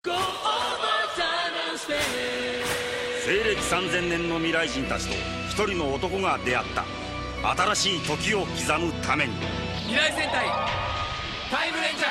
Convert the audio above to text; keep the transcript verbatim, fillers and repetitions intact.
西暦さんぜんねんの未来人たちと一人の男が出会った。新しい時を刻むために。 未来戦隊タイムレンジャー